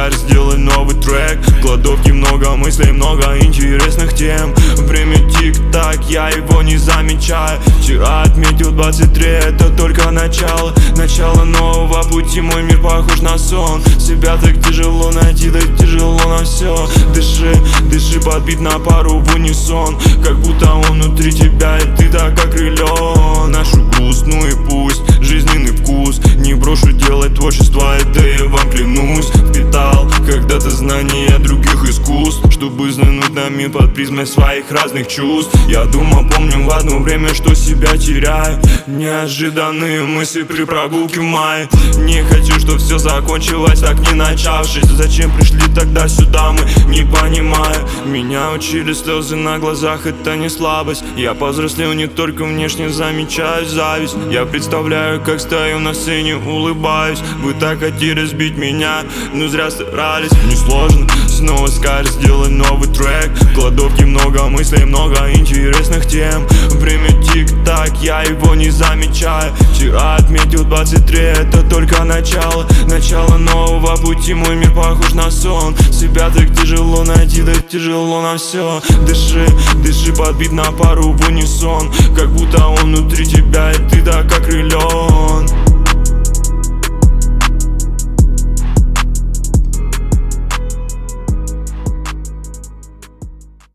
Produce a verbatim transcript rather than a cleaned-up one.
скажешь, сделай новый трек. В кладовке много мыслей, много интересных тем. Время тик-так, я его не замечаю. Вчера отметил двадцать три, это только начало. Начало нового пути, мой мир похож на сон. Себя так тяжело найти, так тяжело на все. Дыши, дыши под бит на пару в унисон. Как будто он внутри тебя, и ты так окрылен. Нашу грустную и пусть жизненный вкус. Не брошу делать творчество, это я вам клянусь. Впитал когда-то знания других искусств, чтобы взглянуть на мир под призмой своих разных чувств. Я думал, помню в одно время, что себя теряю. Неожиданные мысли при прогулке в мае. Не хочу, чтоб все закончилось, так не начавшись. Зачем пришли тогда сюда, мы не понимаю. Меня учили слезы на глазах, это не слабость. Я повзрослел не только внешне, замечаю зависть. Я представляю, как стою на сцене, улыбаюсь. Вы так хотели сбить меня, но зря старались. Несложно, снова скажешь, сделай новый трек. В кладовке много мыслей, много интересных тем. Время тик-так, я его не замечаю. Вчера отметил двадцать три, это только начало. Начало нового пути, мой мир похож на сон. Себя так тяжело найти, так тяжело на все. Дыши, дыши под бит на пару в унисон. Как будто он внутри тебя, и ты так окрылен.